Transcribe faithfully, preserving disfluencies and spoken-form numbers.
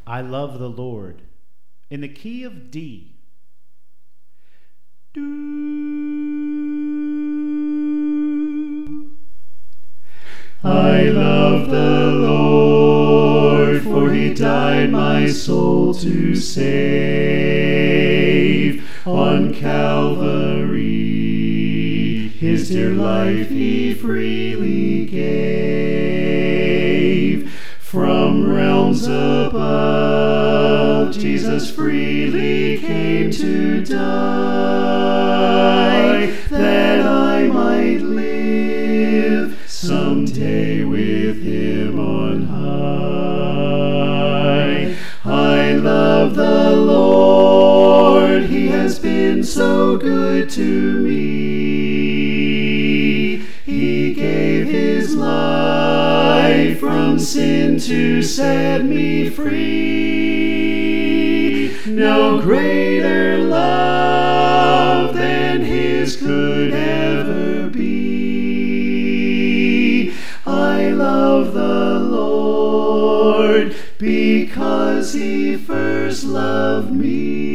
I love the Lord. In the key of D. Do. I love the Lord, for he died my soul to save. On Calvary, his dear life he freely gave. From realms above, Jesus freely came to die, that I might live someday with him on high. I love the Lord, he has been so good to me. He gave his life from sin to set me free. No greater love than his could ever be. I love the Lord because he first loved me.